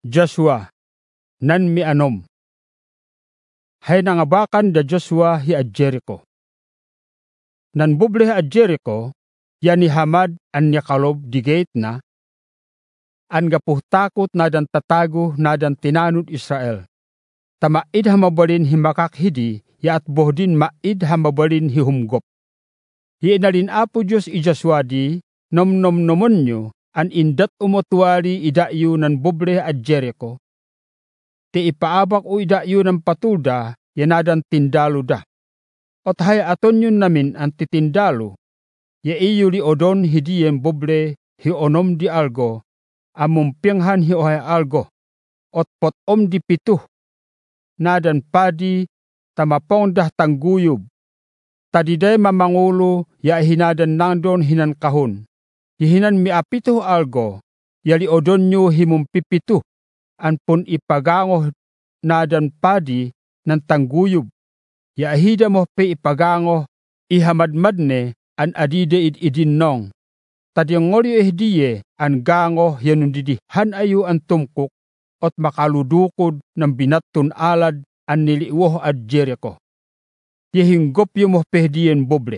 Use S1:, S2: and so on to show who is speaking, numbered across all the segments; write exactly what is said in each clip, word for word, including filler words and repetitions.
S1: Joshua, nan mianom. Hay nangabakan da Joshua hi ad Jericho. Nan buble ad Jericho, yan ni Hamad an yakalob di gate na, an gapuh takot na dan tatago na dan tinanod Israel. Tamaid hamabalin himakak hidi, ya at bohdin maid hamabalin hihumgop. Hiinalin apo Diyos i Joshua di, nom nom nomon nyo, an indat umotwari idayo ng buble at Jericho. Ti ipaabak o idayo ng patulda, yanadan tindalo da. Ot hay aton yun namin ang titindalo, ya iyo li odon hidiem buble hi onom di algo, amumpianghan hi ohay algo, ot pot om di pituh, nadan padi tamapong dah tangguyub. Tadiday mamangulo ya hinadan nangdon hinan kahon. Hihinan mi apito algo, yali odon nyo himumpipito, anpon ipagango nadan padi ng tangguyub. Ya ahida mo pe ipagango, ihamadmadne an adide id idinnong. Tadyangolyo ihdiye an gango yanundidi han ayo an tumkok, ot makaludukod ng binatun alad an niliwoh ad Jericho. Yehinggopyo mo pehdiyen boble.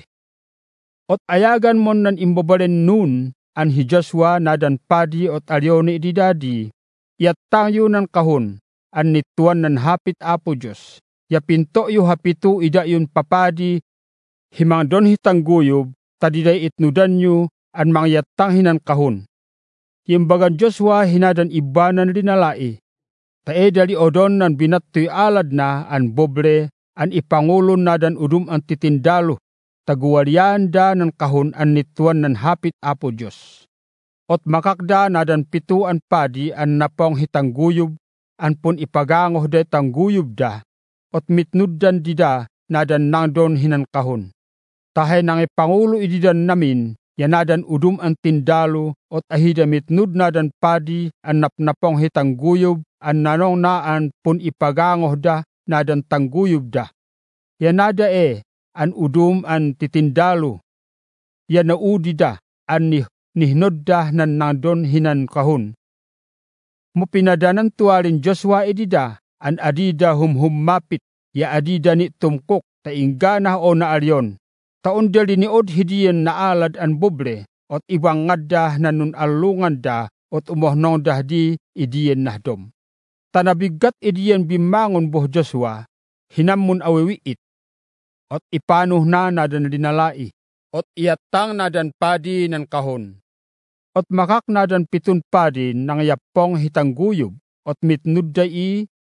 S1: Ot ayagan mon nan imbabalen nun an hi Joshua nadan padi ot alyone ididadi, yat tangyo nan kahon, an nituan nan hapit apo Diyos, ya pinto yu hapitu ida yun papadi, himang don hitangguyub, tadiday itnudan yu an mangyatang hinan kahon. Yimbagan Joshua hinadan ibanan linalai, tae dali odon nan binattoy alad na an boble, an ipangulon nadan udum ang titindalo, taguwalian da ng kahon an nituan ng hapit apo Diyos. Ot makakda nadan pitu an padi an napong hitangguyub, anpon ipagangoh da tangguyub da, ot mitnuddan dida nadan nangdon hinan kahon. Tahay nang ipangulo ididan namin, yanadan udum ang tindalo, ot ahida mitnud nadan padi an napnapong hitangguyub, an nanong naan pon ipagangoh da nadan tangguyub da. Yanada e, an udum an titindalo, yan naudida an ni, nihnodda nan nandon hinan kahon. Mupinadanan tuwarin Joshua edida, an adida humhumapit, ya adida ni tumkok, tainggana o naaryon. Taon dali ni od hidiyen na alad an buble, ot ibang ngadda na nun alungan da, ot umohnong dahdi idiyen nahdom. Tanabigat idiyen bimangon boh Joshua, hinamun awiwiit, ot ipanuh na nadan dinalai, ot iatang nadan padi ng kahon. Ot makak nadan pitun padi ng yapong hitangguyub, ot mitnudday i,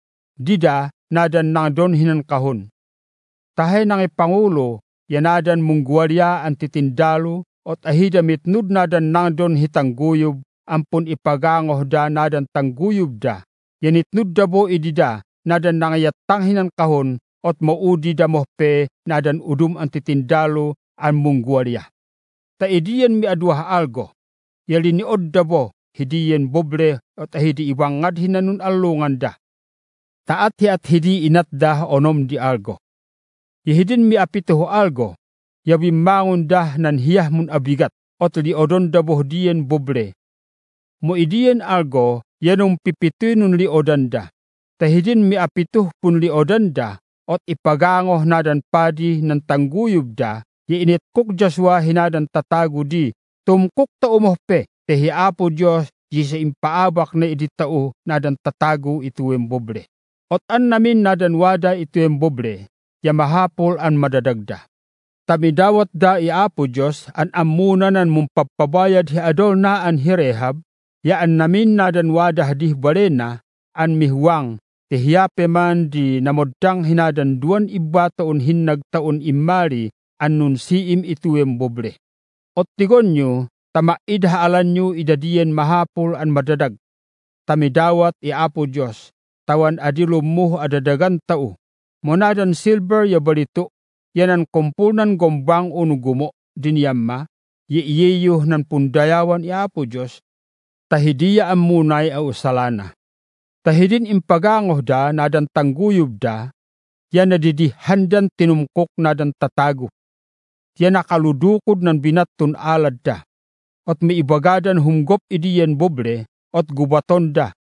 S1: dida nadan nangdon hinan kahon. Tahay nang ipangulo, yanadan munggwalya ang titindalo, ot ahida mitnud nadan nangdon hitangguyub, ampun ipagangoh da nadan tangguyub da. Yanitnud da bo idida, nadan nangayatang hinan kahon, ot maudi da mohpe nadan udum ang titindalo an munggwalya. Ta idiyan mi aduah algo, yali ni od da bo, hidiyen boble ot ahidi ibangad hinanun alungan da. Taat hiat hidi inat da onom di algo. Yihidin mi apito algo, yabi mangun da nan hiyah mun abigat, ot li odon da boh diyen boble. Mo idiyen algo, yanong pipitoy nun li odanda. Tahidin mi apito pun li odanda, ot ipagangoh nadan padi ng tangguyub da, iinit kuk Joshua hinadan tatago di, tumkuk ta umohpe, tehi apo Diyos, di sa impaabak na iditao nadan tatago ituwem boble. Ot an namin nadan wada ituwem boble, ya mahapol an madadagda. Tamidawat da iapo Diyos, an amunanan mumpapabayad hi adol na an hirehab, ya an namin nadan wada hadih balena, an mihwang, tihiyape man di namodang hinadan duan iba taon hinag taon imari annun siim ituem boble. Ot tigon nyo, tamaid haalan nyo idadiyen mahapol an madadag. Tamidawat iapo Diyos, tawan adilom mo adadagan tao. Monadan silver ya balito, yanan kumpunan gombang unugumo dinyamma, yiiyeyo nan pundayawan iapo Diyos, tahidiya ang munay au salana. Tahidin impagangoh da nadan tangguyub da, yan nadidihandan tinumkok nadan tatago. Yan nakaludukod ng binatun alad da, at may ibagadan humgop idiyen boble, at gubaton da,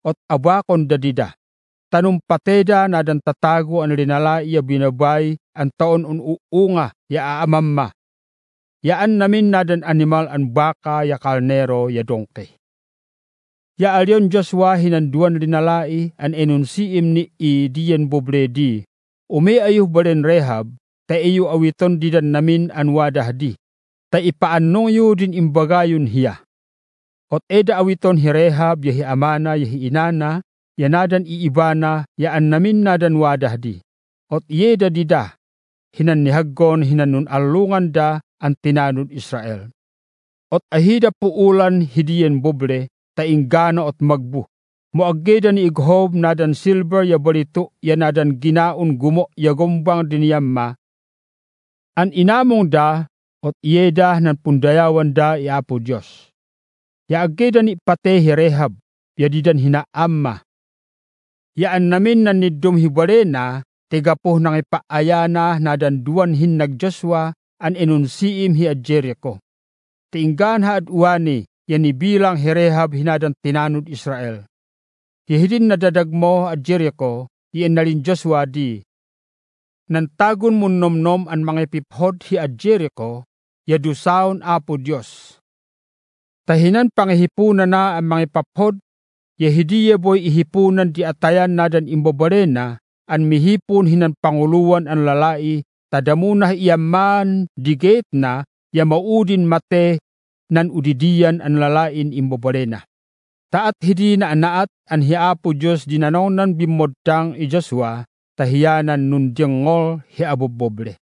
S1: ot abakon dadida. Tanong pateda na dan tatago an rinala iya binabay ang taon un uunga ya aamamma. Yaan namin na dan animal an baka ya kalnero ya dongke. Ya alyon Joshua hinanduan rinalai an enunsiim ni i diyan bobledi. Umi ayuh balen Rehab, ta iyo awiton didan namin an wadah di. Ta ipaanong yu din imbagayon hiya. Ot eda awiton hi Rehab yahi amana yahi inana, yanadan iibana yaan namin nadan wadah di. Ot yeda dida, hinan nihaggon hinan nun alungan da ang tinanod Israel. Ot ahida puulan hidiyen boble, ta inggana ot magbu. Moaggeda ni ighob nadan silver ya balito yanadan ginaun gumo ya gombang diniyamma. An inamong da, ot yeda nan pundayawan da iapo Diyos. Ya aggeda ni pate hi Rehab, yadidan hinaamma. Yaan namin na nidum hibalena, tigapoh nang ipaayana na danduan hin nag Joshua an enunsiim hi at Jericho. Tiinggan ha at uwani, yan ibilang hi Rehab hinadan tinanod Israel. Hihidin na dadagmo at Jericho, yan nalin Joshua di. Nantagon mo nomnom an mga piphod hi at Jericho, yadusaon apo Diyos. Tahinan pangihipunan na ang mga paphod, Yehidiya boy ihipunan di atayan nadan imbabarena an mihipon hinan panguluan an lalai tadamunah iyaman digit na ya maudin mate nan udidian an lalain imbabarena. Taat hidi na anaat an hiapo Diyos dinanonan bimodtang i Joshua tahiyanan nun diyangol hiaboboble.